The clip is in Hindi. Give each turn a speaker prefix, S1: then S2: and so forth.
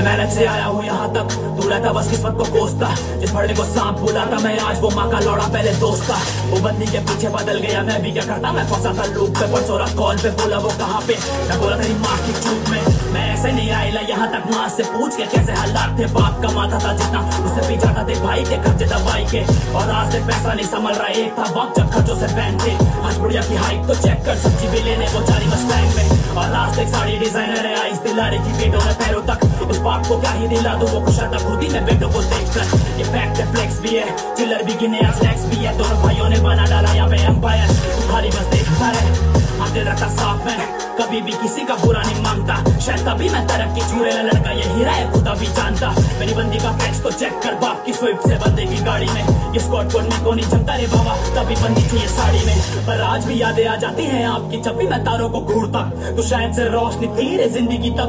S1: मैं मेहनत से आया हूँ यहाँ तक, तू रहता बस किस्मत को कोसता। जिस बड़े को सांप बुलाता मैं आज वो माँ का लौड़ा पहले दोस्त था। वो बंदी के पीछे बदल गया मैं भी क्या करता, मैं फंसा था लूप पे पर सोरा कॉल पे बोला वो कहाँ पे। मैं बोला तेरी माँ की चूक में, मैं ऐसे नहीं आयला यहाँ तक, माँ से पूछ के कैसे हालात थे। बाप कमाता था जितना उससे पीछा था, देख भाई के खर्चे दवाई के, और आज से पैसा नहीं संभल रहा। एक था वक्त जब खर्चों से पहनते, आज बुढ़िया की हाइट तो चेक कर, सब्जी भी लेने वो जारी मस्टैंग में। और आज एक साड़ी डिजाइनर है, आइस दिला रही थी पेटों में पैरों तक। उस बाप को क्या ही दिला दूं, वो खुश था खुद ही मैं बेटों को देखकर। ये फैक्ट है, फ्लेक्स भी है, चिल्लर भी गिने आज फ्लेक्स भी है। दोनों भाइयों ने बना डाला यहाँ पे एम्पायर, खाली बस देखता रहे। हाँ दिल रखता साफ है, कभी भी किसी का बुरा नहीं मांगता। शायद तभी मैं तरक्की छूरे ला लड़का ये हीरा है खुदा भी जानता। मेरी बंदी का फ्लेक्स को चेक कर, बाप की स्विफ्ट से बंदे की गाड़ी में। ये स्कॉट कोट में को नहीं जमता रे बाबा, तभी बंदी थी ये साड़ी में। पर आज भी यादें आ जाती हैं आपकी जब भी मैं तारों को घूरता, तो शायद से रोशनी थी रे जिंदगी तब।